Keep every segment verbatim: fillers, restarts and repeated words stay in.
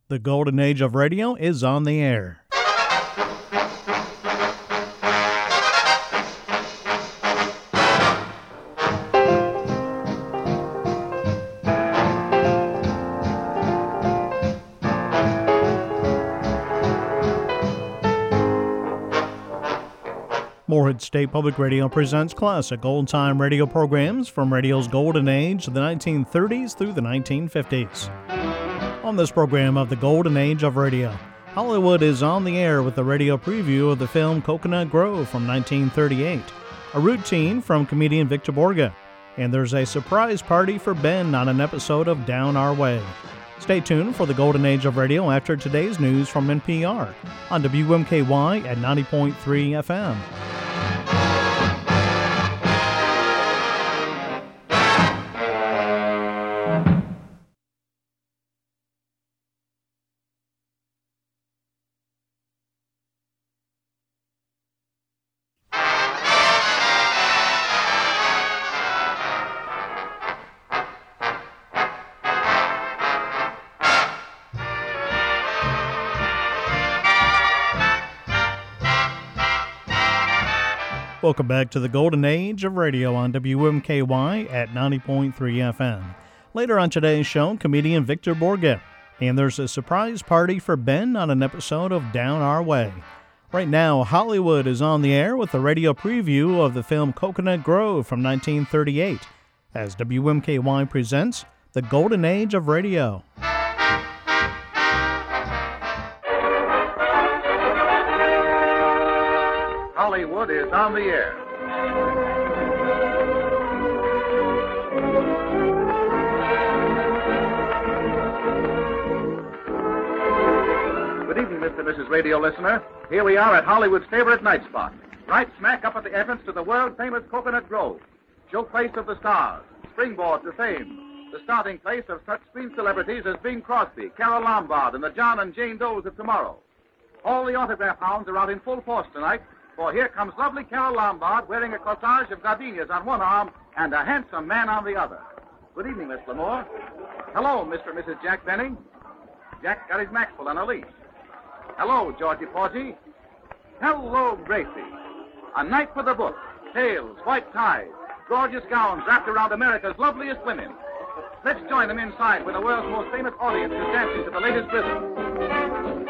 The golden age of radio is on the air. Morehead State Public Radio presents classic old-time radio programs from radio's golden age of the nineteen thirties through the nineteen fifties. On this program of the golden age of radio, Hollywood is on the air with a radio preview of the film Coconut Grove from nineteen thirty-eight, a routine from comedian Victor Borge, and there's a surprise party for Ben on an episode of Down Our Way. Stay tuned for the golden age of radio after today's news from N P R on W M K Y at ninety point three F M. Welcome back to the golden age of radio on W M K Y at ninety point three F M. Later on today's show, comedian Victor Borge. And there's a surprise party for Ben on an episode of Down Our Way. Right now, Hollywood is on the air with a radio preview of the film Coconut Grove from nineteen thirty-eight, as W M K Y presents the golden age of radio. Hollywood is on the air. Good evening, Mister and Missus Radio listener. Here we are at Hollywood's favorite night spot, right smack up at the entrance to the world-famous Coconut Grove, showplace of the stars, springboard to fame, the starting place of such screen celebrities as Bing Crosby, Carole Lombard, and the John and Jane Does of tomorrow. All the autograph hounds are out in full force tonight, for here comes lovely Carole Lombard wearing a corsage of gardenias on one arm and a handsome man on the other. Good evening, Miss Lamore. Hello, Mister and Missus Jack Benning. Jack got his Maxwell on a leash. Hello, Georgie Porgy. Hello, Gracie. A night for the book. Tails, white ties, gorgeous gowns wrapped around America's loveliest women. Let's join them inside where the world's most famous audience is dancing to the latest rhythm.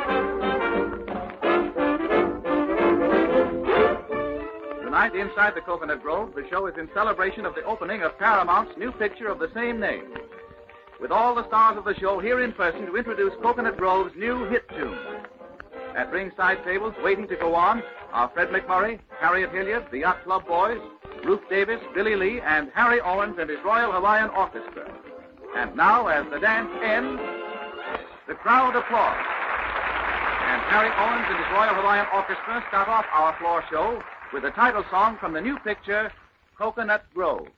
Tonight, inside the Coconut Grove, the show is in celebration of the opening of Paramount's new picture of the same name. With all the stars of the show here in person to introduce Coconut Grove's new hit tune. At ringside tables, waiting to go on, are Fred McMurray, Harriet Hilliard, the Yacht Club Boys, Ruth Davis, Billy Lee, and Harry Owens and his Royal Hawaiian Orchestra. And now, as the dance ends, the crowd applauds. And Harry Owens and his Royal Hawaiian Orchestra start off our floor show with the title song from the new picture, Coconut Grove.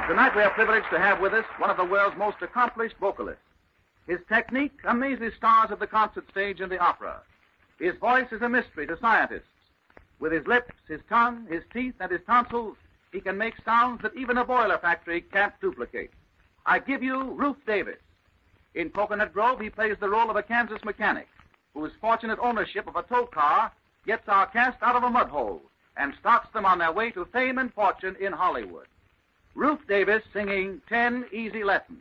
Tonight we are privileged to have with us one of the world's most accomplished vocalists. His technique amazes stars of the concert stage and the opera. His voice is a mystery to scientists. With his lips, his tongue, his teeth, and his tonsils, he can make sounds that even a boiler factory can't duplicate. I give you Ruth Davis. In Coconut Grove, he plays the role of a Kansas mechanic whose fortunate ownership of a tow car gets our cast out of a mud hole and starts them on their way to fame and fortune in Hollywood. Ruth Davis singing Ten Easy Lessons.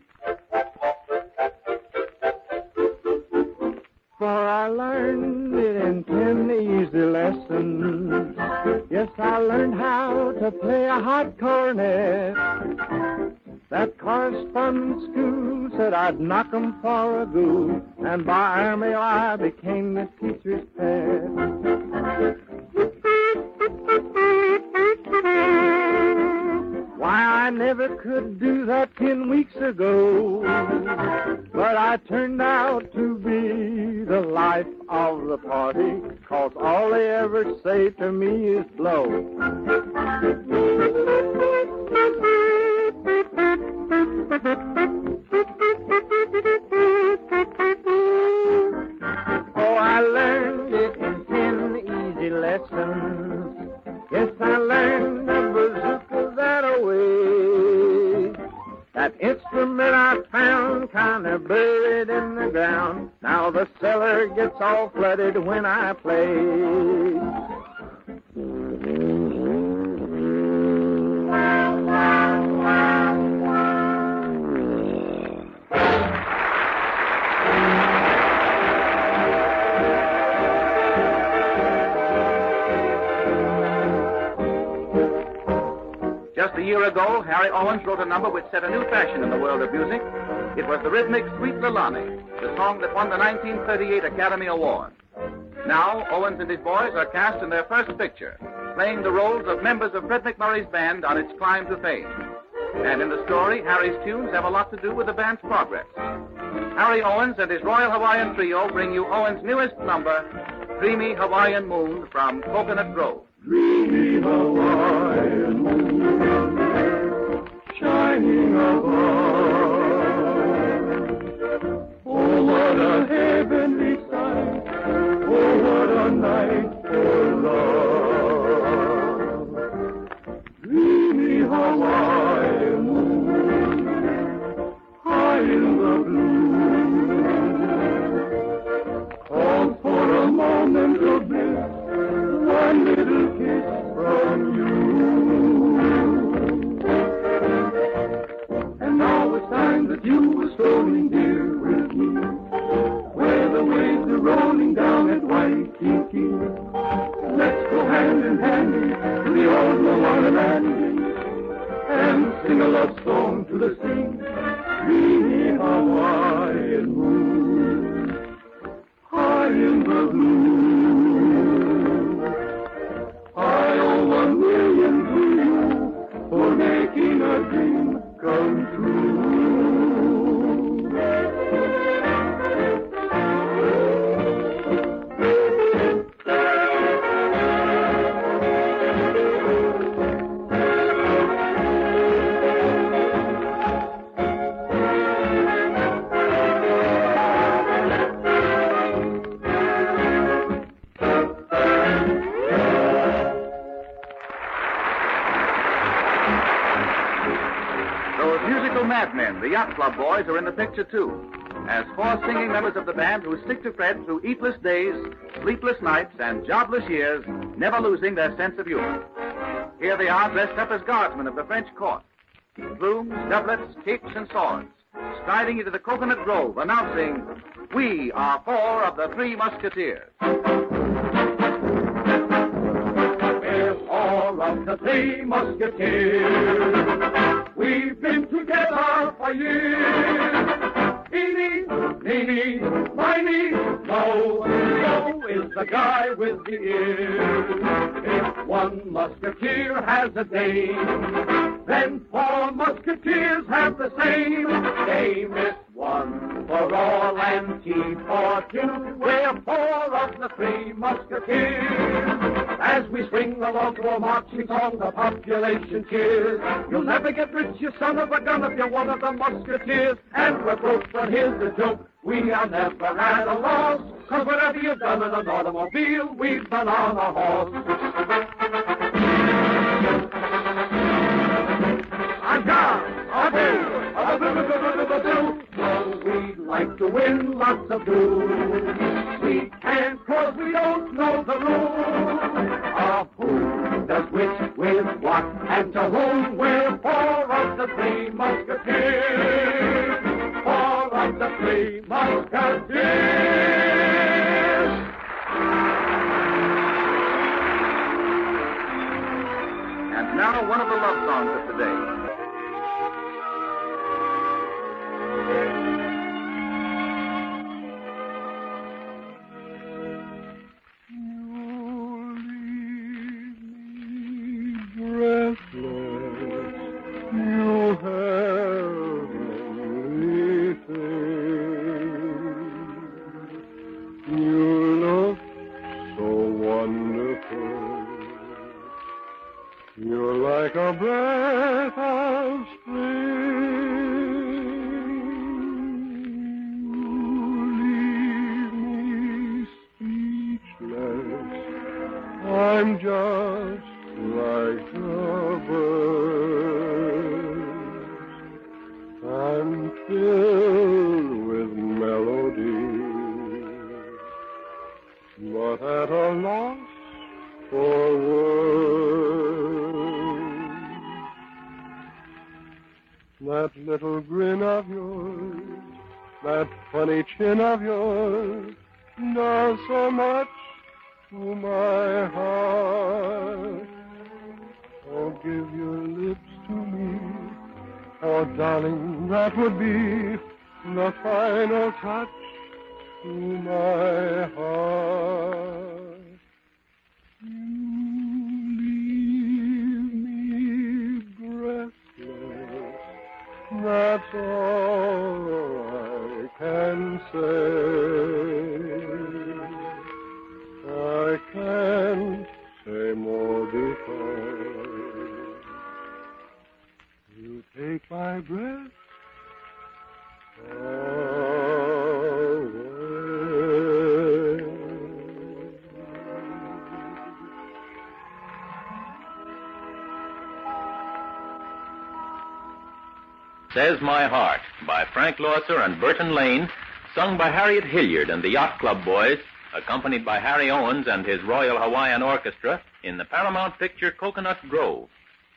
For I learned it in ten easy lessons. Yes, I learned how to play a hot cornet. That correspondence school said I'd knock 'em for a ghoul, and by army I became the teacher's pet. Why, I never could do that ten weeks ago, but I turned out to be the life of the party, 'cause all they ever say to me is blow. Oh, I learned it in ten easy lessons. Yes, I learned the bazooka that away. That instrument I found kind of buried in the ground. Now the cellar gets all flooded when I play. Just a year ago, Harry Owens wrote a number which set a new fashion in the world of music. It was the rhythmic Sweet Leilani, the song that won the nineteen thirty-eight Academy Award. Now, Owens and his boys are cast in their first picture, playing the roles of members of Fred McMurray's band on its climb to fame. And in the story, Harry's tunes have a lot to do with the band's progress. Harry Owens and his Royal Hawaiian Trio bring you Owens' newest number, Dreamy Hawaiian Moon from Coconut Grove. Dreamy Hawaiian moon, shining above. Oh, what a heavenly sight, oh, what a night for love. Dreamy Hawaiian moon, high in the blue, called for a moment of bliss, one little kiss from you. And now it's time that you were strolling here with me, where the waves are rolling down at Waikiki. Let's go hand in hand to the old Moana landing and sing a love song to the sea. Dreamy Hawaiian moon, high in the blue. I owe one million to you for making a dream come true. Madmen, the Yacht Club boys, are in the picture, too, as four singing members of the band who stick to Fred through eatless days, sleepless nights, and jobless years, never losing their sense of humor. Here they are, dressed up as guardsmen of the French court. Plumes, doublets, capes, and swords, striding into the Coconut Grove, announcing, "We are four of the Three Musketeers." We're four of the Three Musketeers. We've been together for years. Eeny, meeny, miny, mo. Mo is the guy with the ears. If one musketeer has a dame, then four musketeers have the same. Dame is one for all and tea for two. We're four of the Three Musketeers. As we swing along to a marching song, the population cheers. You'll never get rich, you son of a gun, if you're one of the musketeers. And we're broke, but here's the joke, we are never at a loss, 'cause whatever you've done in an automobile, we've done on a horse. I'm gone, a boo, a boo, boo, boo, boo, boo, boo. So we'd like to win lots of boo. We can't 'cause we don't know the rules of who does which with what and to whom. We're four of the three musketeers. Four of the three musketeers. And now one of the love songs of today. I'm just like a bird. I'm filled with melody, but at a loss for words. That little grin of yours, that funny chin of yours, does so much to my heart. Oh, give your lips to me. Oh, darling, that would be the final touch to my heart. You leave me breathless. That's all I can say. I can't say more because you take my breath away. Says My Heart by Frank Loesser and Burton Lane, sung by Harriet Hilliard and the Yacht Club Boys, accompanied by Harry Owens and his Royal Hawaiian Orchestra in the Paramount picture Coconut Grove.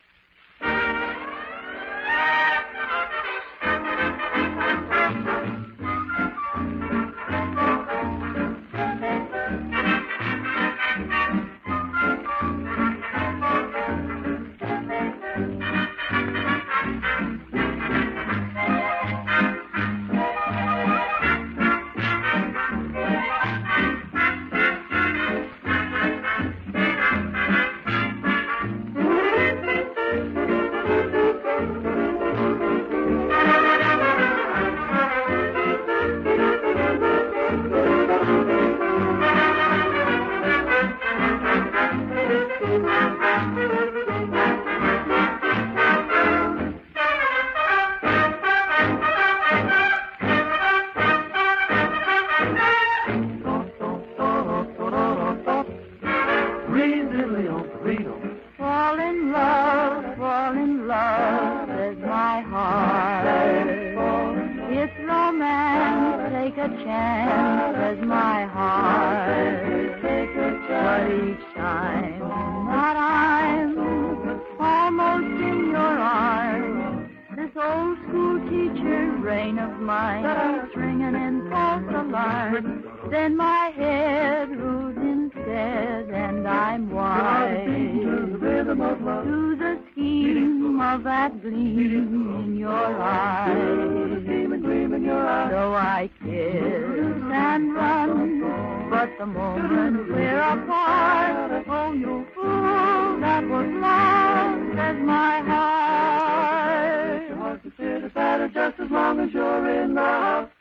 Fall in love, fall in love is my heart. It's romance, take a chance as my heart. But each time that I'm almost in your arms, this old school teacher's brain of mine is ringing in false alarm. Then my head moves instead, and I'm wise to the scheme of that gleam in your eyes. So I kiss and run, but the moment we're apart, oh, you fool, that was lost as my heart. Your heart's a bit better just as long as you're in the house.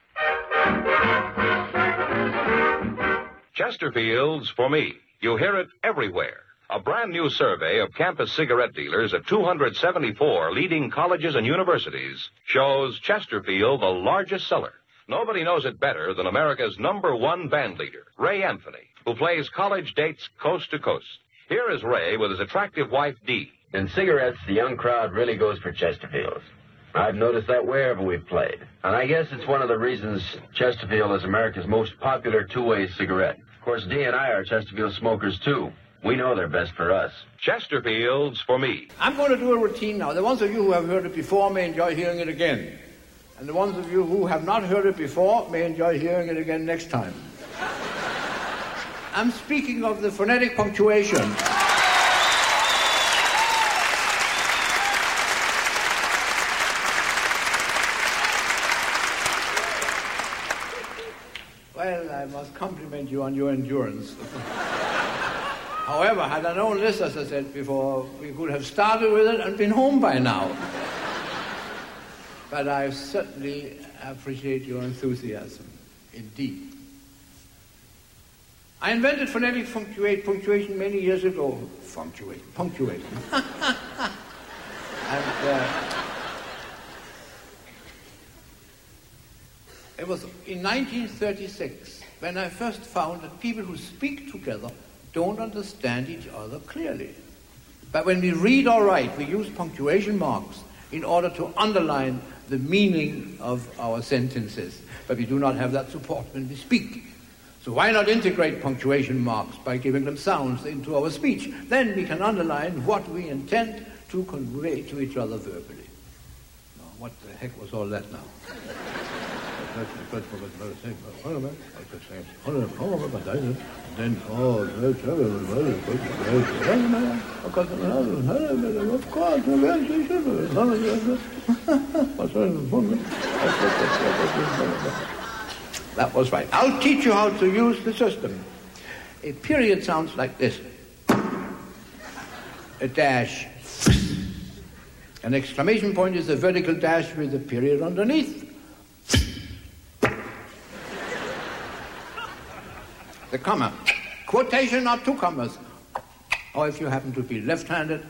Chesterfield's For Me. You hear it everywhere. A brand new survey of campus cigarette dealers at two hundred seventy-four leading colleges and universities shows Chesterfield the largest seller. Nobody knows it better than America's number one band leader, Ray Anthony, who plays college dates coast to coast. Here is Ray with his attractive wife, Dee. In cigarettes, the young crowd really goes for Chesterfields. I've noticed that wherever we've played. And I guess it's one of the reasons Chesterfield is America's most popular two-way cigarette. Of course, Dee and I are Chesterfield smokers, too. We know they're best for us. Chesterfields for me. I'm going to do a routine now. The ones of you who have heard it before may enjoy hearing it again. And the ones of you who have not heard it before may enjoy hearing it again next time. I'm speaking of the phonetic punctuation. Well, I must compliment you on your endurance. However, had I known this, as I said before, we could have started with it and been home by now. But I certainly appreciate your enthusiasm, indeed. I invented phonetic punctuate, punctuation many years ago. Punctuate, punctuate. and uh, it was in nineteen thirty-six when I first found that people who speak together don't understand each other clearly. But when we read or write, we use punctuation marks in order to underline the meaning of our sentences. But we do not have that support when we speak. So why not integrate punctuation marks by giving them sounds into our speech? Then we can underline what we intend to convey to each other verbally. Now, what the heck was all that now? Then, oh, of course, that was right. I'll teach you how to use the system. A period sounds like this. A dash. An exclamation point is a vertical dash with a period underneath. The comma. Quotation or two commas. Or if you happen to be left-handed,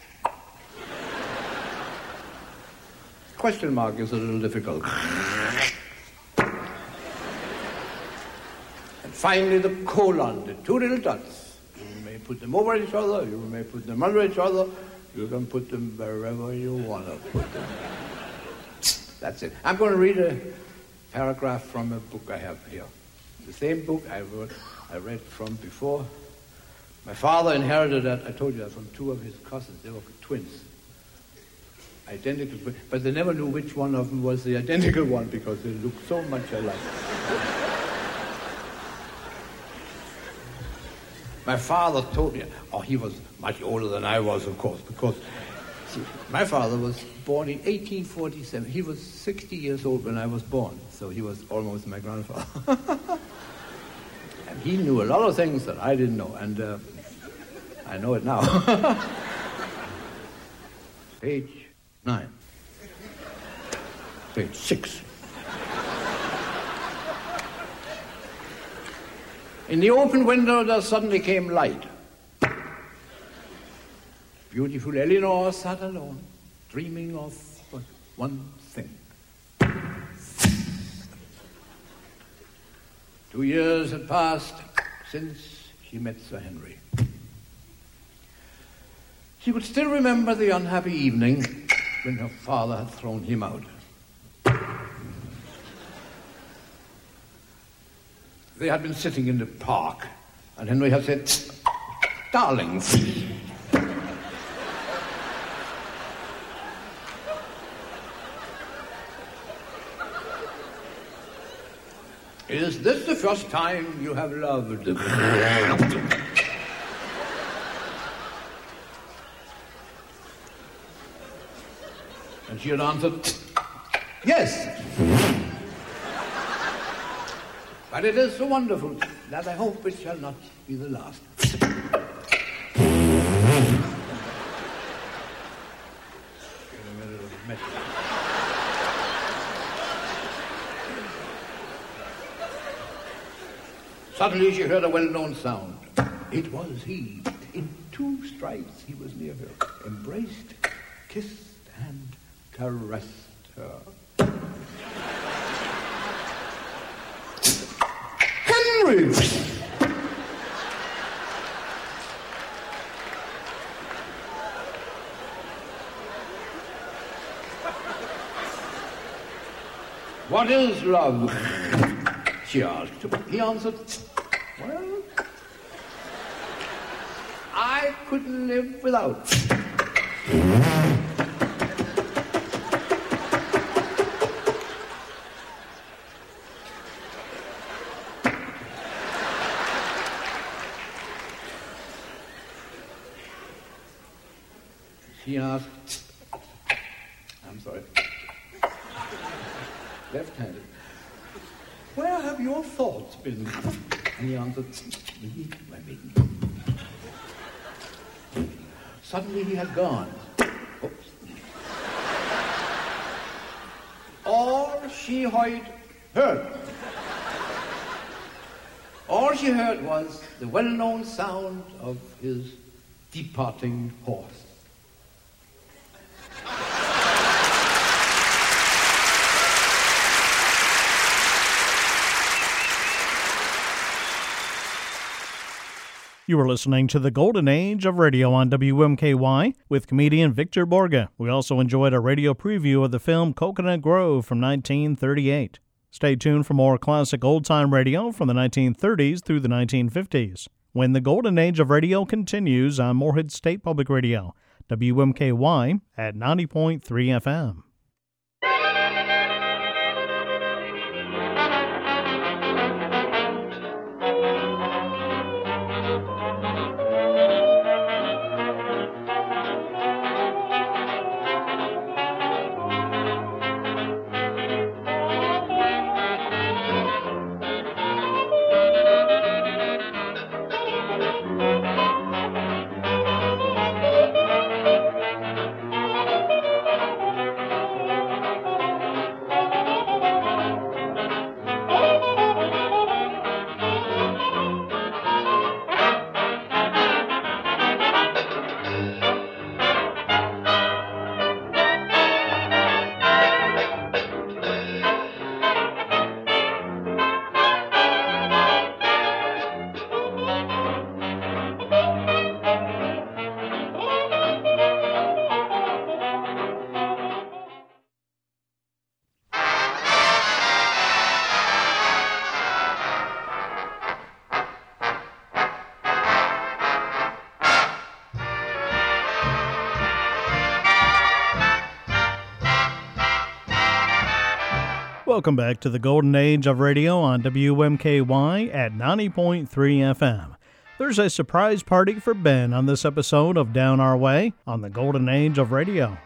question mark is a little difficult. And finally the colon, the two little dots. You may put them over each other, you may put them under each other, you can put them wherever you want to put them. That's it. I'm going to read a paragraph from a book I have here. The same book I wrote, I read from before. My father inherited that, I told you that, from two of his cousins. They were twins. Identical twins. But they never knew which one of them was the identical one because they looked so much alike. My father told me, oh, he was much older than I was, of course, because see, my father was born in eighteen forty-seven. He was sixty years old when I was born, so he was almost my grandfather. And he knew a lot of things that I didn't know, and uh, I know it now. Page nine. Page six. In the open window there suddenly came light. Beautiful Eleanor sat alone, dreaming of but one thing. Two years had passed since she met Sir Henry. She could still remember the unhappy evening when her father had thrown him out. They had been sitting in the park, and Henry had said, "Darling." Is this the first time you have loved? And she had answered, yes. But it is so wonderful that I hope it shall not be the last. Suddenly she heard a well-known sound. It was he. In two strides he was near her, embraced, kissed, and caressed her. Henry! What is love? She asked. He answered, well, I couldn't live without. She asked, I'm sorry, left-handed, where have your thoughts been? And he answered, me, my maiden. Suddenly he had gone. Oops. All she heard, heard. All she heard was the well-known sound of his departing horse. You were listening to the Golden Age of Radio on W M K Y with comedian Victor Borge. We also enjoyed a radio preview of the film Coconut Grove from nineteen thirty-eight. Stay tuned for more classic old-time radio from the nineteen thirties through the nineteen fifties. When the Golden Age of Radio continues on Morehead State Public Radio, W M K Y at ninety point three F M. Welcome back to the Golden Age of Radio on W M K Y at ninety point three F M. There's a surprise party for Ben on this episode of Down Our Way on the Golden Age of Radio.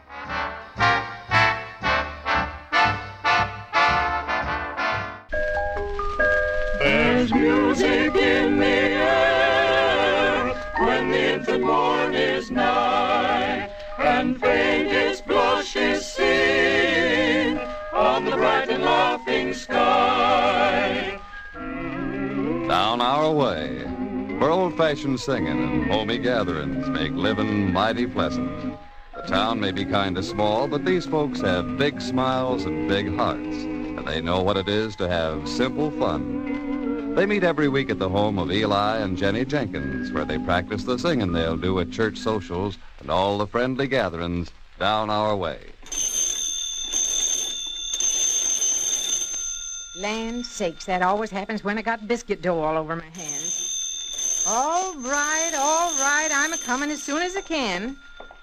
There's music in the air when the infant morn is nigh, and faintest blushes seen on the bright and laughing sky. Down Our Way, where old-fashioned singing and homey gatherings make living mighty pleasant. The town may be kind of small, but these folks have big smiles and big hearts, and they know what it is to have simple fun. They meet every week at the home of Eli and Jenny Jenkins, where they practice the singing they'll do at church socials and all the friendly gatherings down our way. Land sakes, that always happens when I got biscuit dough all over my hands. All right, all right, I'm a-coming as soon as I can.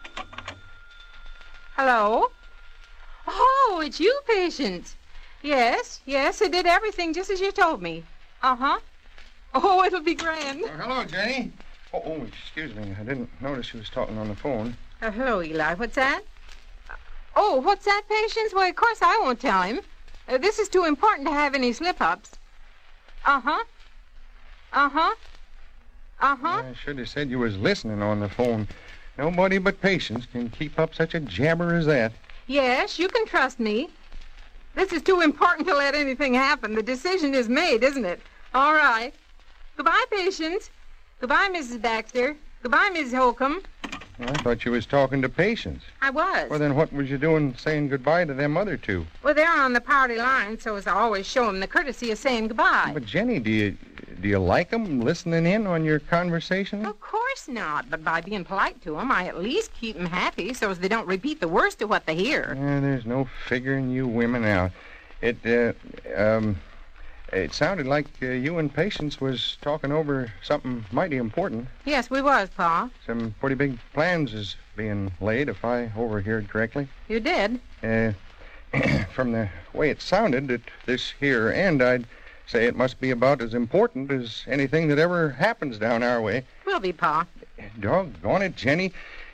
Hello? Oh, it's you, Patience. Yes, yes, I did everything just as you told me. Uh-huh. Oh, it'll be grand. Oh, hello, Jenny. Oh, oh, excuse me. I didn't notice you was talking on the phone. Uh, hello, Eli. What's that? Uh, oh, what's that, Patience? Well, of course I won't tell him. Uh, this is too important to have any slip-ups. Uh-huh. Uh-huh. Uh-huh. I should have said you was listening on the phone. Nobody but Patience can keep up such a jabber as that. Yes, you can trust me. This is too important to let anything happen. The decision is made, isn't it? All right. Goodbye, Patience. Goodbye, Missus Baxter. Goodbye, Missus Holcomb. Well, I thought you was talking to Patience. I was. Well, then what was you doing saying goodbye to them other two? Well, they're on the party line, so as I always show them the courtesy of saying goodbye. But, Jenny, do you do you like them listening in on your conversation? Of course not, but by being polite to them, I at least keep them happy so as they don't repeat the worst of what they hear. Yeah, there's no figuring you women out. It, uh, um... It sounded like uh, you and Patience was talking over something mighty important. Yes, we was, Pa. Some pretty big plans is being laid, if I overheard correctly. You did? Uh, from the way it sounded at this here end, I'd say it must be about as important as anything that ever happens down our way. Will be, Pa. Doggone it, Jenny.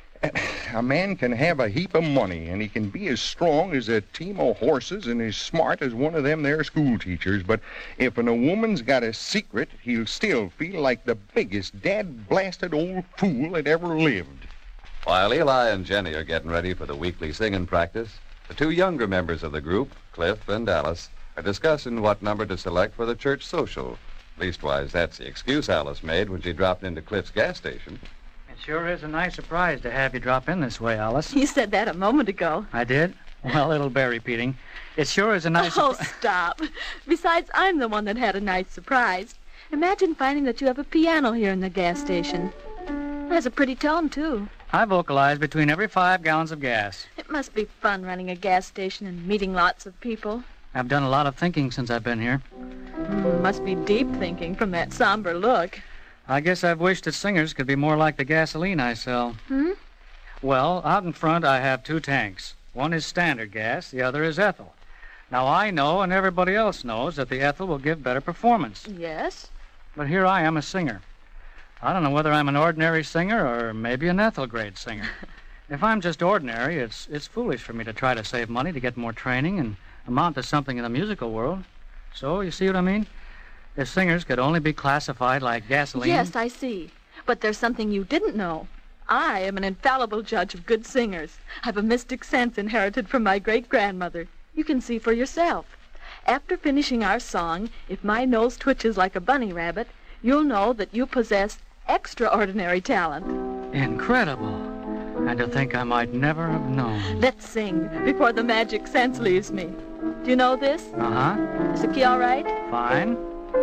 A man can have a heap of money, and he can be as strong as a team of horses and as smart as one of them there school teachers. But if an, a woman's got a secret, he'll still feel like the biggest dad-blasted old fool that ever lived. While Eli and Jenny are getting ready for the weekly singing practice, the two younger members of the group, Cliff and Alice, are discussing what number to select for the church social. Leastwise, that's the excuse Alice made when she dropped into Cliff's gas station. It sure is a nice surprise to have you drop in this way, Alice. You said that a moment ago. I did? Well, it'll bear repeating. It sure is a nice Oh, surpri- stop. Besides, I'm the one that had a nice surprise. Imagine finding that you have a piano here in the gas station. It has a pretty tone, too. I vocalize between every five gallons of gas. It must be fun running a gas station and meeting lots of people. I've done a lot of thinking since I've been here. Mm, must be deep thinking from that somber look. I guess I've wished that singers could be more like the gasoline I sell. Hmm? Well, out in front I have two tanks. One is standard gas, the other is ethyl. Now, I know and everybody else knows that the ethyl will give better performance. Yes? But here I am, a singer. I don't know whether I'm an ordinary singer or maybe an ethyl-grade singer. If I'm just ordinary, it's it's foolish for me to try to save money to get more training and amount to something in the musical world. So, you see what I mean? If singers could only be classified like gasoline... Yes, I see. But there's something you didn't know. I am an infallible judge of good singers. I've a mystic sense inherited from my great-grandmother. You can see for yourself. After finishing our song, if my nose twitches like a bunny rabbit, you'll know that you possess extraordinary talent. Incredible. And to think I might never have known. Let's sing before the magic sense leaves me. Do you know this? Uh-huh. Is the key all right? Fine.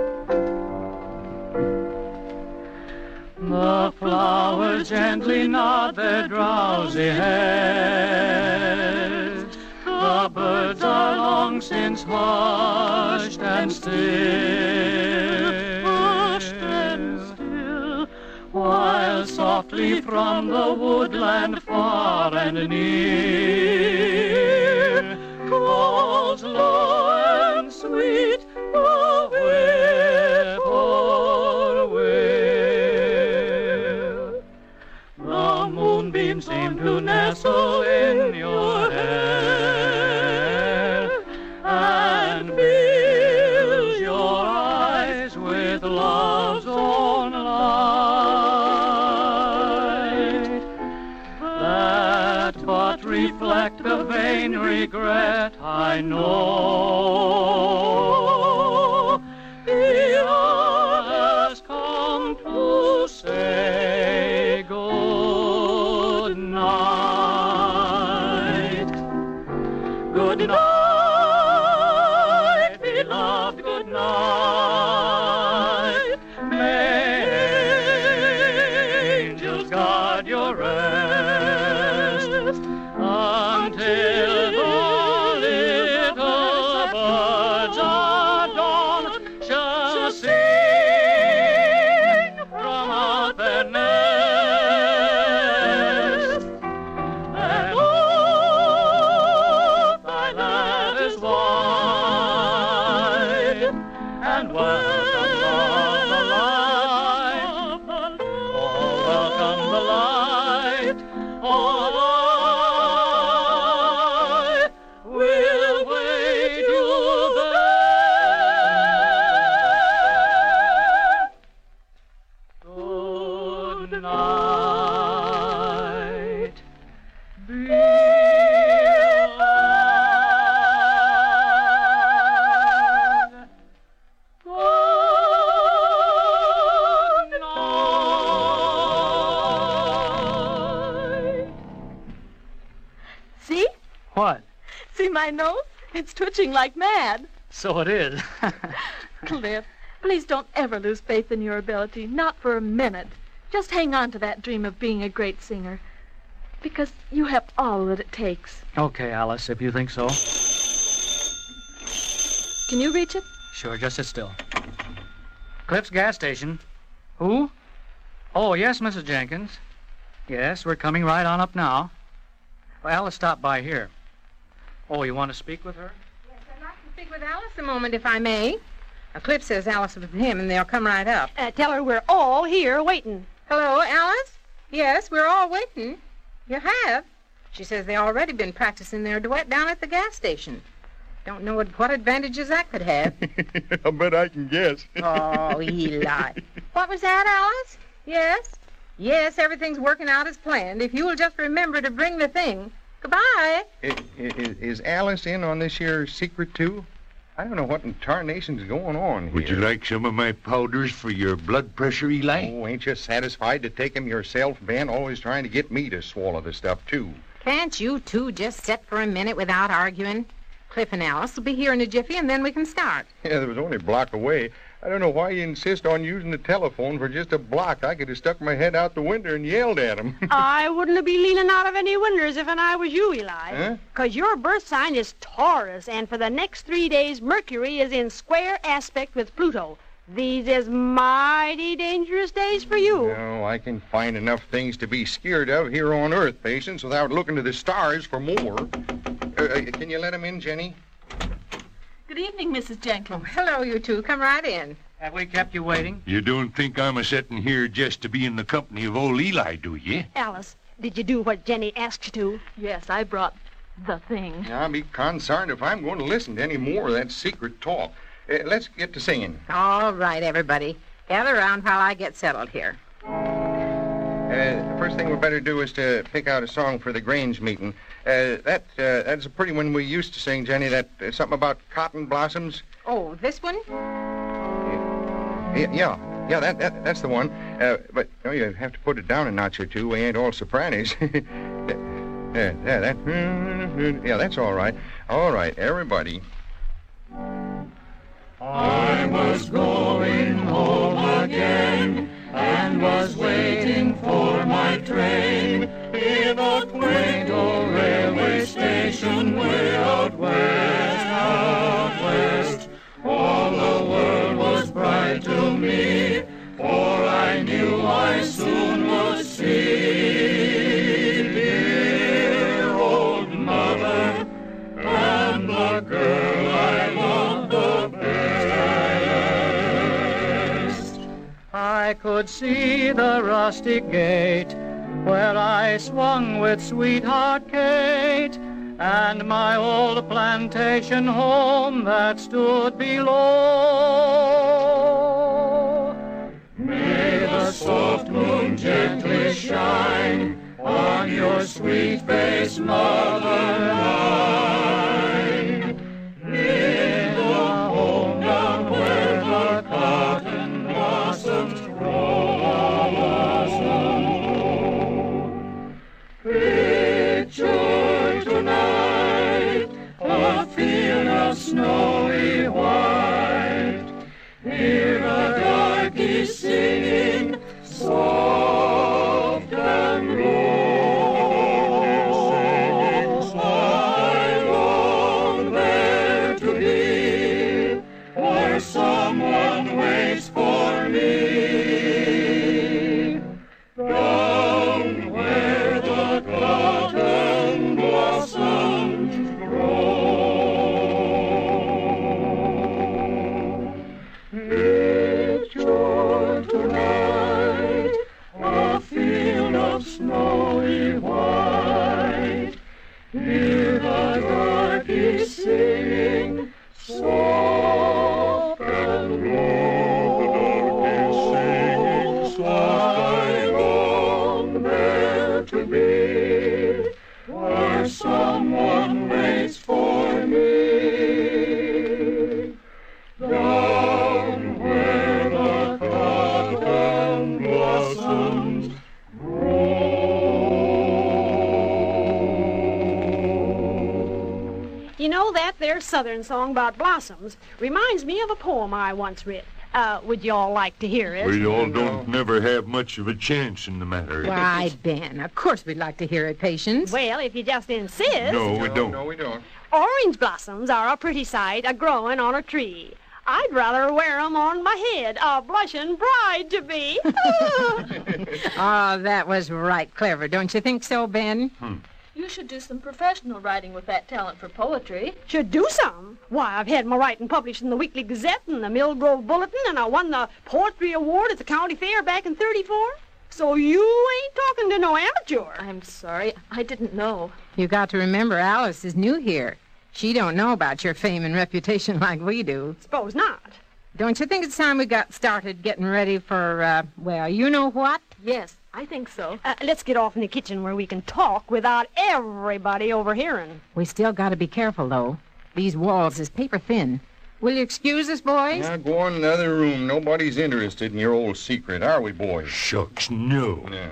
The flowers gently nod their drowsy heads. The birds are long since hushed and still. Hushed and still. While softly from the woodland far and near calls low and sweet the whippoorwill. The moonbeams seem to nestle in your hair and fills your eyes with love's own light that but reflect a vain regret, I know. The hour has come to say good night. Good night, beloved, good night. May angels guard your rest until the little birds are gone, shall sing from out their nest. And oh, thy land is wide, and welcome the light, oh, welcome the light, oh, we'll wait you there. Good night, beloved. Good my nose? It's twitching like mad. So it is. Cliff, please don't ever lose faith in your ability. Not for a minute. Just hang on to that dream of being a great singer. Because you have all that it takes. Okay, Alice, if you think so. Can you reach it? Sure, just sit still. Cliff's gas station. Who? Oh, yes, Missus Jenkins. Yes, we're coming right on up now. Well, Alice stopped by here. Oh, you want to speak with her? Yes, I'd like to speak with Alice a moment, if I may. Uh, Cliff says Alice is with him, and they'll come right up. Uh, tell her we're all here waiting. Hello, Alice? Yes, we're all waiting. You have? She says they already been practicing their duet down at the gas station. Don't know what, what advantages that could have. I bet I can guess. Oh, Eli. What was that, Alice? Yes? Yes, everything's working out as planned. If you'll just remember to bring the thing. Goodbye. Is, is Alice in on this here secret, too? I don't know what in tarnation's going on here. Would you like some of my powders for your blood pressure, Eli? Oh, ain't you satisfied to take 'em yourself, Ben? Always trying to get me to swallow the stuff, too. Can't you two just sit for a minute without arguing? Cliff and Alice will be here in a jiffy, and then we can start. Yeah, there was only a block away. I don't know why you insist on using the telephone for just a block. I could have stuck my head out the window and yelled at him. I wouldn't be leaning out of any windows if I was you, Eli. Huh? Because your birth sign is Taurus, and for the next three days, Mercury is in square aspect with Pluto. These is mighty dangerous days for you. No, I can find enough things to be scared of here on Earth, Patience, without looking to the stars for more. Uh, can you let him in, Jenny? Good evening, Missus Jenkins. Oh, hello, you two. Come right in. Have we kept you waiting? You don't think I'm a-sitting here just to be in the company of old Eli, do you? Alice, did you do what Jenny asked you to? Yes, I brought the thing. I'll be concerned if I'm going to listen to any more of that secret talk. Uh, let's get to singing. All right, everybody. Gather around while I get settled here. Uh, the first thing we better do is to pick out a song for the Grange meeting. Uh, that uh, that's a pretty one we used to sing, Jenny. That uh, something about cotton blossoms. Oh, this one? Yeah, yeah, yeah. That, that that's the one. Uh, but oh, you have to put it down a notch or two. We ain't all sopranos. yeah, yeah, that. Yeah, that's all right. All right, everybody. I was going home again and was waiting for my train in a quaint old railway station way out west, out west. All the world was bright to me, for I knew I soon would see dear old mother and the girl I loved the best. I could see the rustic gate where I swung with sweetheart Kate, and my old plantation home that stood below. May the soft moon gently shine on your sweet face, mother mine, in the home down where the cotton blossoms grow. Picture tonight a field of snowy white. Hear a darky singing soft and low. I Southern song about blossoms reminds me of a poem I once writ. Uh, would you all like to hear it? We all don't never have much of a chance in the matter. Why, Ben, of course we'd like to hear it, Patience. Well, if you just insist. No, we don't. No, we don't. Orange blossoms are a pretty sight, a growing on a tree. I'd rather wear 'em on my head, a blushing bride to be. Oh, that was right clever. Don't you think so, Ben? Hmm. You should do some professional writing with that talent for poetry. Should do some. Why, I've had my writing published in the Weekly Gazette and the Mill Grove Bulletin, and I won the Poetry Award at the county fair back in thirty-four. So you ain't talking to no amateur. I'm sorry. I didn't know. You got to remember Alice is new here. She don't know about your fame and reputation like we do. Suppose not. Don't you think it's time we got started getting ready for, uh, well, you know what? Yes, I think so. Uh, let's get off in the kitchen where we can talk without everybody overhearing. We still got to be careful, though. These walls is paper thin. Will you excuse us, boys? Now, go on in the other room. Nobody's interested in your old secret, are we, boys? Shucks, no. Yeah.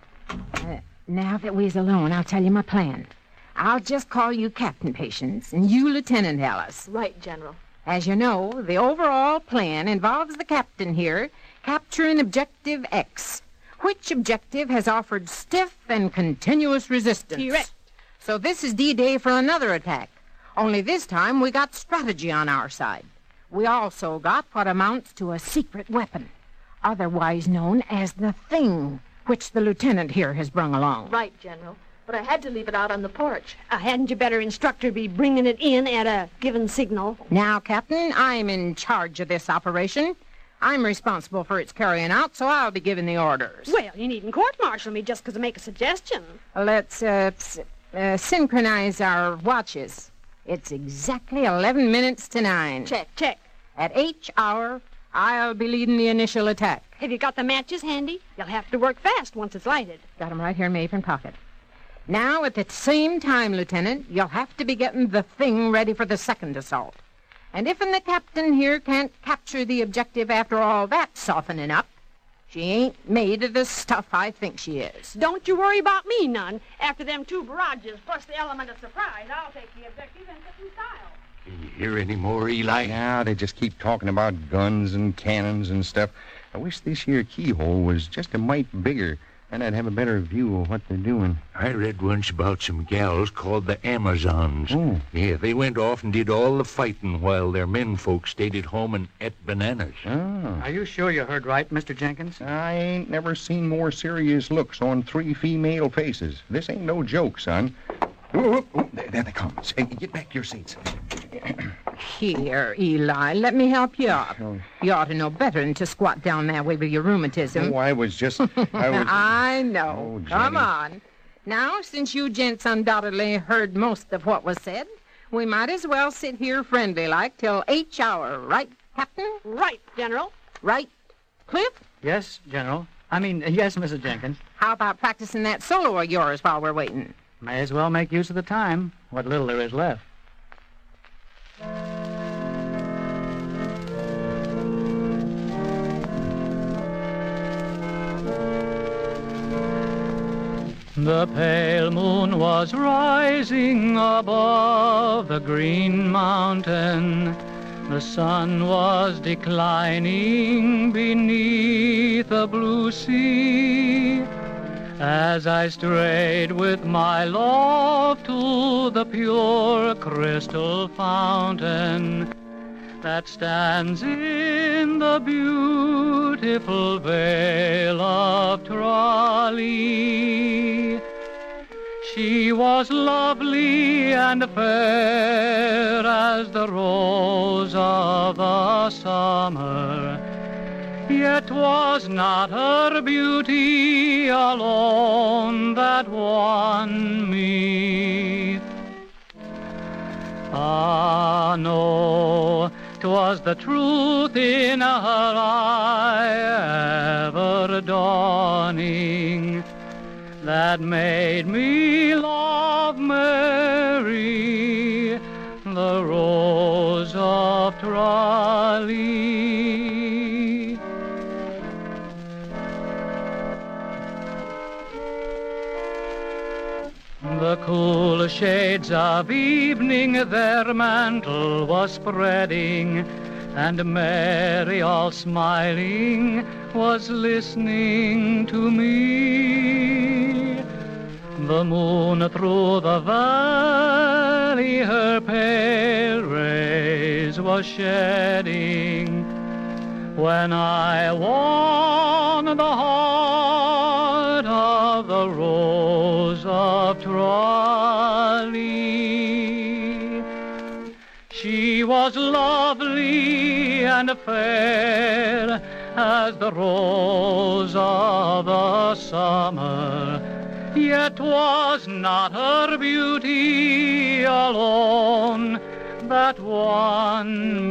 Uh, now that we's alone, I'll tell you my plan. I'll just call you Captain Patience, and you Lieutenant Alice. Right, General. As you know, the overall plan involves the captain here capturing Objective X, which objective has offered stiff and continuous resistance. Correct. So this is D-Day for another attack. Only this time we got strategy on our side. We also got what amounts to a secret weapon, otherwise known as the Thing, which the lieutenant here has brung along. Right, General. But I had to leave it out on the porch. Uh, hadn't you better instruct her be bringing it in at a given signal? Now, Captain, I'm in charge of this operation. I'm responsible for its carrying out, so I'll be giving the orders. Well, you needn't court-martial me just because I make a suggestion. Let's uh, s- uh, synchronize our watches. It's exactly eleven minutes to nine. Check, check. At H hour, I'll be leading the initial attack. Have you got the matches handy? You'll have to work fast once it's lighted. Got 'em right here in my apron pocket. Now, at the same time, Lieutenant, you'll have to be getting the Thing ready for the second assault. And if the captain here can't capture the objective after all that softening up, she ain't made of the stuff I think she is. Don't you worry about me none. After them two barrages plus the element of surprise, I'll take the objective and set in style. Can you hear any more, Eli? Now, they just keep talking about guns and cannons and stuff. I wish this here keyhole was just a mite bigger, and I'd have a better view of what they're doing. I read once about some gals called the Amazons. Oh. Yeah, they went off and did all the fighting while their men folks stayed at home and ate bananas. Oh. Are you sure you heard right, Mister Jenkins? I ain't never seen more serious looks on three female faces. This ain't no joke, son. Ooh, ooh, ooh, there, there they come. Hey, get back to your seats. Here, Eli, let me help you up. You ought to know better than to squat down that way with your rheumatism. Oh, I was just... I, was... I know. Oh, Come Jenny. on. Now, since you gents undoubtedly heard most of what was said, we might as well sit here friendly-like till H hour, right, Captain? Right, General. Right, Cliff? Yes, General. I mean, uh, yes, Missus Jenkins. How about practicing that solo of yours while we're waiting? May as well make use of the time, what little there is left. The pale moon was rising above the green mountain. The sun was declining beneath the blue sea. As I strayed with my love to the pure crystal fountain that stands in the beautiful vale of Tralee. She was lovely and fair as the rose of the summer, yet was not her beauty alone that won me. Ah, no, 'twas the truth in her eye ever dawning that made me love Mary, the rose of Tralee. The the cool shades of evening their mantle was spreading, and Mary, all smiling, was listening to me. The moon through the valley her pale rays was shedding, when I won the heart of the Rose of Tralee. She was lovely and fair as the rose of the summer, yet 'twas not her beauty alone that won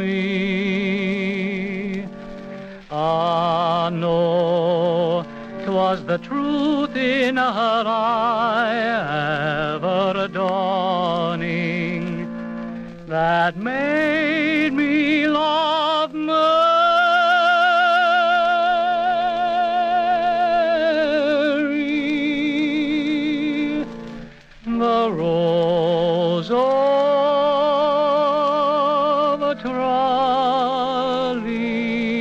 me. Ah, no, 'twas the truth in her eye ever dawning that made me love Mary, the Rose of Tralee.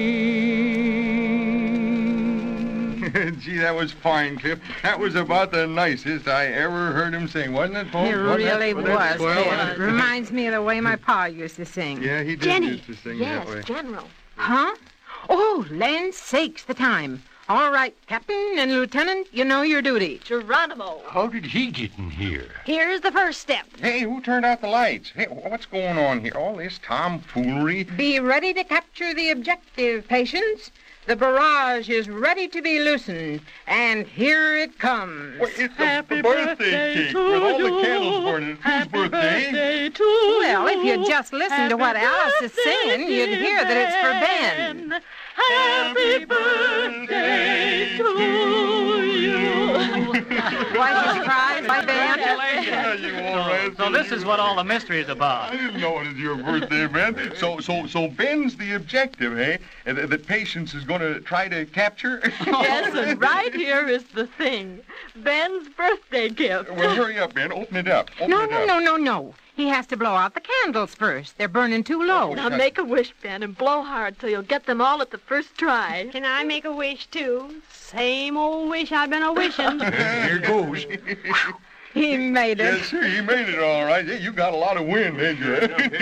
Gee, that was fine, Cliff. That was about the nicest I ever heard him sing, wasn't it, folks? It really was. It reminds me of the way my pa used to sing. Yeah, he did Jenny. used to sing Yes, that way. General. Huh? Oh, land sakes, the time. All right, Captain and Lieutenant, you know your duty. Geronimo. How did he get in here? Here's the first step. Hey, who turned out the lights? Hey, what's going on here? All this tomfoolery? Be ready to capture the objective, patients. The barrage is ready to be loosened, and here it comes. Well, it's a Happy birthday cake with all the candles burning. Whose birthday? birthday to well, if you just listen to what Alice is singing, you'd hear that it's for Ben. Happy birthday to you. Was you surprised by Ben? Yeah, you all right. So this is what all the mystery is about. I didn't know it was your birthday, Ben. So, so, so Ben's the objective, hey? And that that Patience is going to try to capture? Yes, and right here is the thing. Ben's birthday gift. Well, hurry up, Ben. Open it up. Open No, it no, up. no, no, no. He has to blow out the candles first. They're burning too low. Now make a wish, Ben, and blow hard so you'll get them all at the first try. Can I make a wish, too? Same old wish I've been a-wishing. Here goes. He made it. Yes, sir, he made it all right. Hey, you got a lot of wind, ain't you?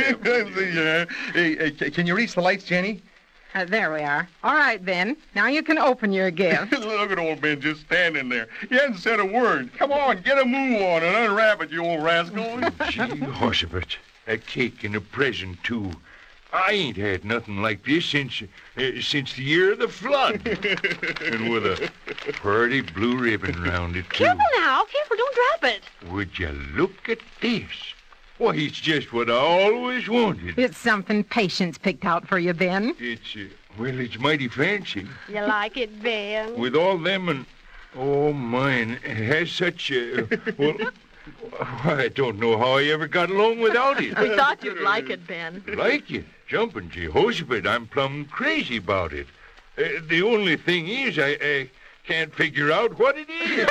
Yeah. Hey, hey, can you reach the lights, Jenny? Uh, there we are. All right, Ben. Now you can open your gift. Look at old Ben just standing there. He hasn't said a word. Come on, get a move on and unwrap it, you old rascal. Gee, Horseford, a cake and a present, too. I ain't had nothing like this since uh, since the year of the flood. And with a pretty blue ribbon round it, too. Careful now. Careful, don't drop it. Would you look at this? Why, it's just what I always wanted. It's something Patience picked out for you, Ben. It's, uh, well, it's mighty fancy. You like it, Ben? With all them and, oh, mine, it has such a, well, I don't know how I ever got along without it. We thought you'd like it, Ben. Like it? Jumping Jehoshaphat, I'm plumb crazy about it. Uh, the only thing is, I, I can't figure out what it is.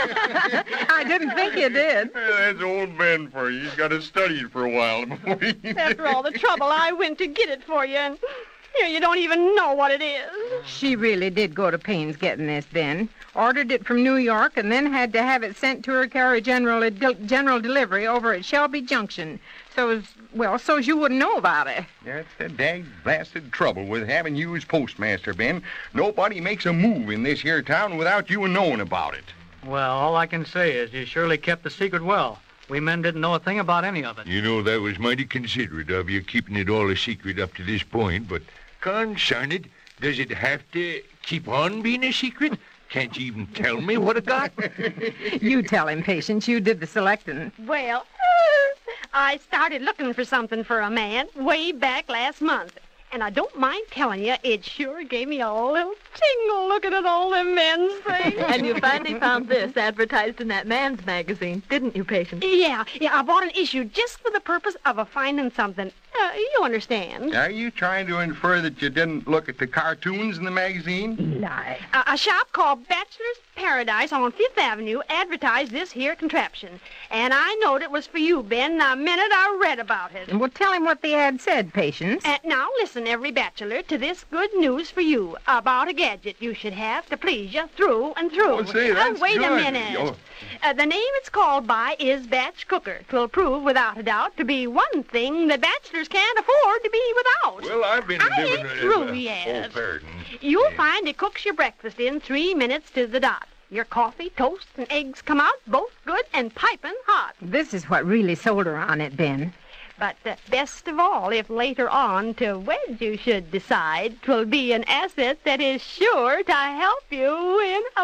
I didn't think you did. That's old Ben for you. He's got to study it for a while before he... After all the trouble I went to get it for you, and here you don't even know what it is. She really did go to pains getting this, Ben. Ordered it from New York and then had to have it sent to her carry general general delivery over at Shelby Junction. So, as, well, so's you wouldn't know about it. That's the dag-blasted trouble with having you as postmaster, Ben. Nobody makes a move in this here town without you knowing about it. Well, all I can say is you surely kept the secret well. We men didn't know a thing about any of it. You know, that was mighty considerate of you, keeping it all a secret up to this point, but concern it, does it have to keep on being a secret? Can't you even tell me what it got? You tell him, Patience. You did the selecting. Well, uh, I started looking for something for a man way back last month. And I don't mind telling you, it sure gave me a little tingle looking at all them men's things. And you finally found this advertised in that man's magazine, didn't you, Patience? Yeah, yeah, I bought an issue just for the purpose of a finding something. Uh, you understand. Are you trying to infer that you didn't look at the cartoons in the magazine? Lie. Uh, a shop called Bachelor's Paradise on Fifth Avenue advertised this here contraption. And I knowed it was for you, Ben, the minute I read about it. Well, tell him what the ad said, Patience. Uh, now, listen, every bachelor, to this good news for you about a gadget you should have to please you through and through. Oh, say, that's uh, wait good. a minute. Oh. Uh, the name it's called by is Batch Cooker. 'Twill prove, without a doubt, to be one thing that bachelors can't afford to be without. Well, I've been I living... ain't uh, through uh, yet. Oh, pardon. You'll find it cooks your breakfast in three minutes to the dot. Your coffee, toast, and eggs come out both good and piping hot. This is what really sold her on it, Ben. But uh, best of all, if later on to wed you should decide, 'twill be an asset that is sure to help you win a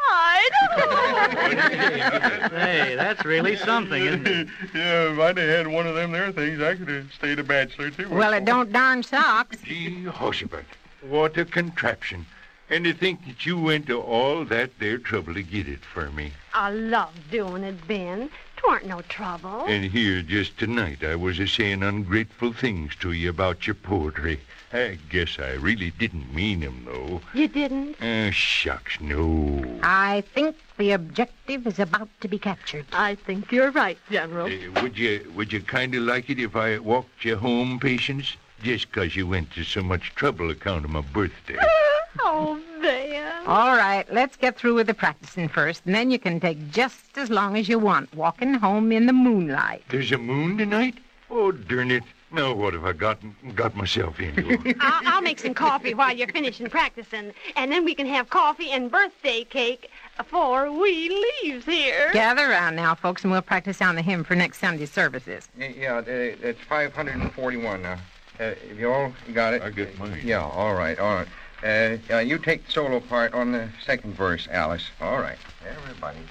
bride. Hey, that's really something, isn't it? Yeah, if I'd have had one of them there things, I could have stayed a bachelor, too. Well, it don't darn socks. Gee, Hoshaphat, what a contraption. And to think that you went to all that there trouble to get it for me. I love doing it, Ben. 'Twarn't no trouble. And here, just tonight, I was a-saying ungrateful things to you about your poetry. I guess I really didn't mean 'em, though. You didn't? Uh, shucks, no. I think the objective is about to be captured. I think you're right, General. Uh, would you would you kind of like it if I walked you home, Patience? Just 'cause you went to so much trouble account of my birthday. Oh, Ben. All right, let's get through with the practicing first, and then you can take just as long as you want, walking home in the moonlight. There's a moon tonight? Oh, darn it. Now what have I got, got myself into? I'll, I'll make some coffee while you're finishing practicing, and then we can have coffee and birthday cake before we leaves here. Gather around now, folks, and we'll practice on the hymn for next Sunday's services. Yeah, uh, it's five hundred forty-one now. Uh, have you all got it? I get mine. Yeah, all right, all right. Uh, uh, you take the solo part on the second verse, Alice. All right. Everybody.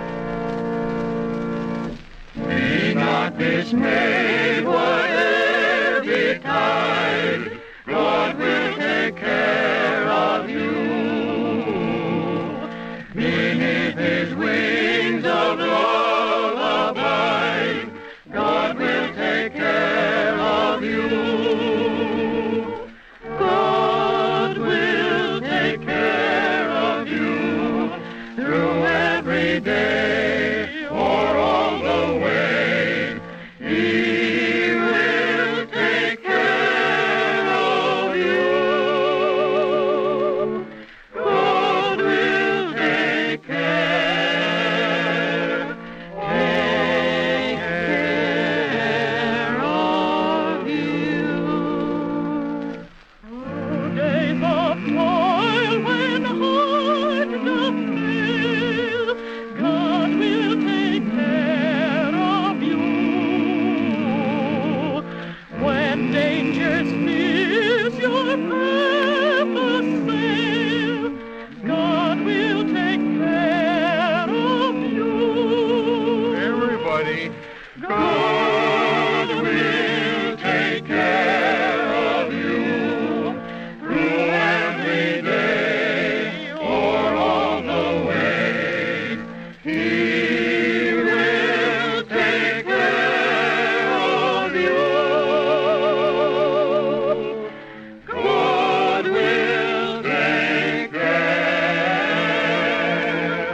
Be not dismayed, whatever betide. God will take care of you. Beneath his wings of love abide. God will take care of you. God will take care of you through every day or all the way. He will take care of you. God will take care, take care of you. Days of toil when heart doth fail, God will take care of you. When dangers fierce your path assail, God will take care of you. Everybody. God will take care of you through every day or all the way. He will take care of you. God will take care,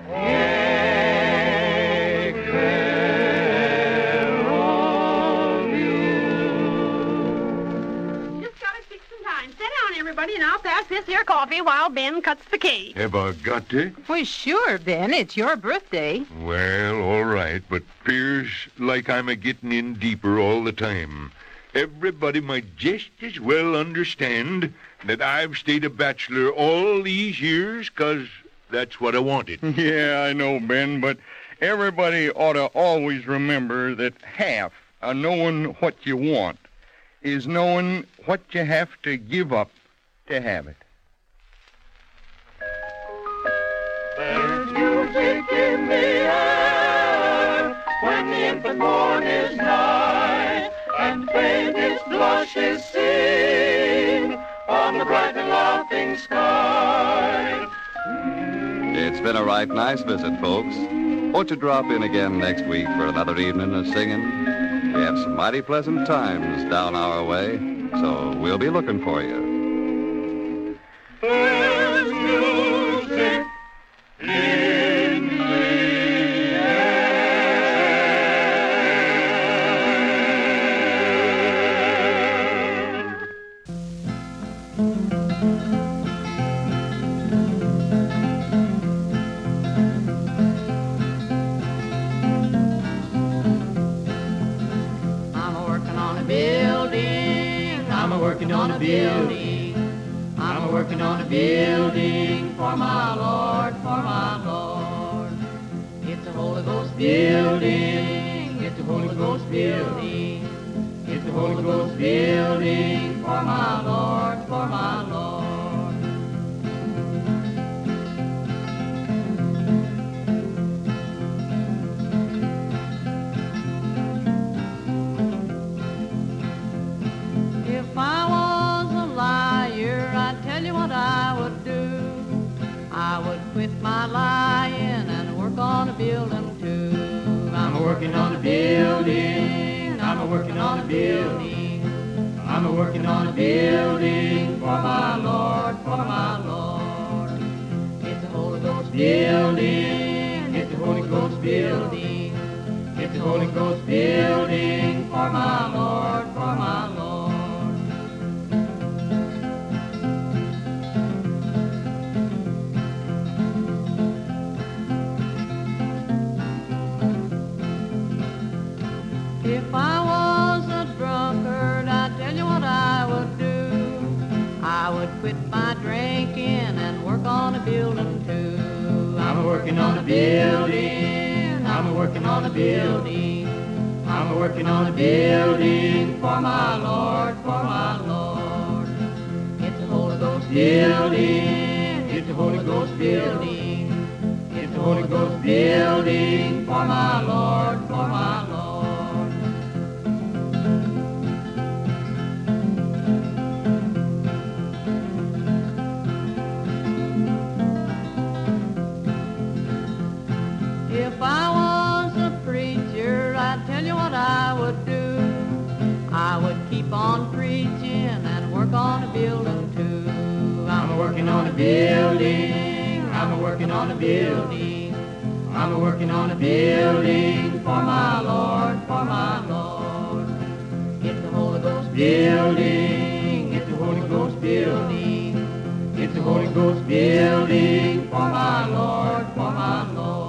take care of you. Just gotta take some time. Sit down, everybody, and I'll pass this here coffee while Ben cuts the cake. Have I got to? Well, sure, Ben. It's your birthday. Well, all right, but 'pears like I'm a-getting in deeper all the time. Everybody might just as well understand that I've stayed a bachelor all these years 'cause that's what I wanted. Yeah, I know, Ben, but everybody ought to always remember that half of knowing what you want is knowing what you have to give up to have it. There's music in the air when the infant morn is nigh, and faintest blush is seen on the bright and laughing sky. It's been a right nice visit, folks. Won't you drop in again next week for another evening of singing? We have some mighty pleasant times down our way, so we'll be looking for you. There's music in I'm a working on a building. I'm a working on a building. I'm a working on a building for my Lord, for my Lord. It's a Holy Ghost building. It's a Holy Ghost building. It's a Holy Ghost building for my Lord, for my Lord. If I was a liar, I'd tell you what I would do. I would quit my lying and work on a building too. I'm a working on a building. I'm a working on a building. I'm a working on a building for my Lord, for my Lord. It's a Holy Ghost building. It's a Holy Ghost building. It's a Holy Ghost building for my Lord, for my Lord. If I was a drunkard, I'd tell you what I would do. I would quit my drinking and work on a building too. I'm a working on a building. I'm a working on a building. I'm a working on a building for my Lord, for my Lord. It's a Holy Ghost building. It's a Holy Ghost building. It's a Holy Ghost building for my Lord, for my Lord. If I was a preacher, I'd tell you what I would do. I would keep on preaching and work on a building too. I'm a working on a building. I'm a working on a building. I'm a working on a building for my Lord, for my Lord. It's a Holy Ghost building. It's a Holy Ghost building. It's a Holy Ghost building for my Lord, for my Lord.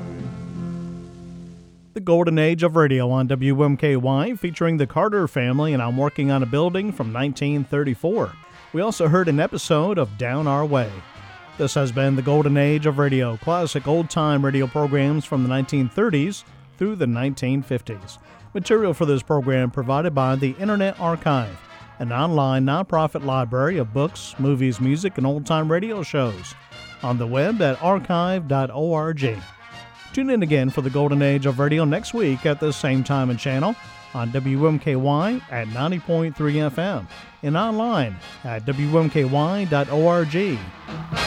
The Golden Age of Radio on W M K Y, featuring the Carter family and I'm Working on a Building from nineteen thirty-four. We also heard an episode of Down Our Way. This has been the Golden Age of Radio, classic old-time radio programs from the nineteen thirties through the nineteen fifties. Material for this program provided by the Internet Archive, an online nonprofit library of books, movies, music, and old-time radio shows. On the web at archive dot org. Tune in again for the Golden Age of Radio next week at the same time and channel on W M K Y at ninety point three F M and online at W M K Y dot org.